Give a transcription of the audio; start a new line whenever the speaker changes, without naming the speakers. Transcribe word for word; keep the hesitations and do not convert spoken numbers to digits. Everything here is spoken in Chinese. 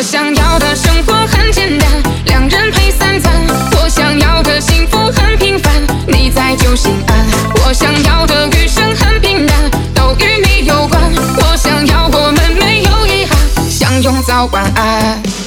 我想要的生活很简单，两人配三餐。我想要的幸福很平凡，你在就心安。我想要的余生很平淡，都与你有关。我想要我们没有遗憾，相拥早晚安。